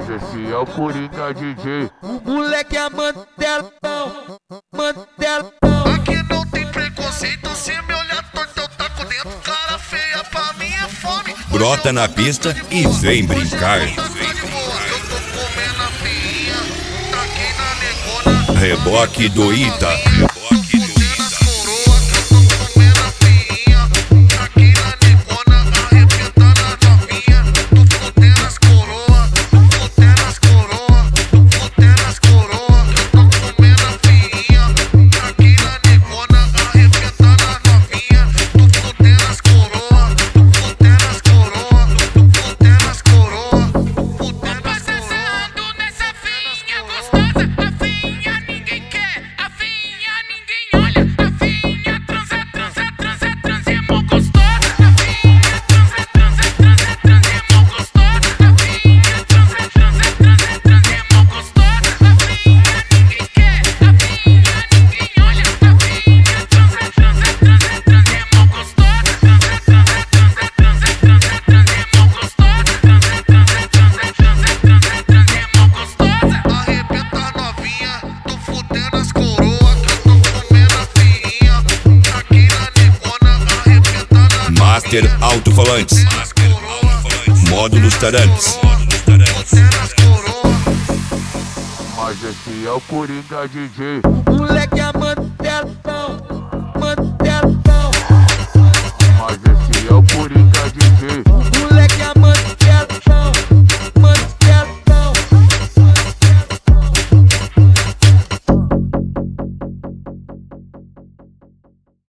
Mas esse é o Coringa DJ. O moleque é mantelão, mantelão. Aqui não tem preconceito, se me olhar torto eu taco dentro. Cara feia pra mim é fome. Brota na pista e vem brincar. Eu tô comendo a feinha, taquei na negona. Reboque do Ita. Master Alto-Falantes. Módulos Tarantes. Mas esse é o Coringa DJ. O moleque é mantelão.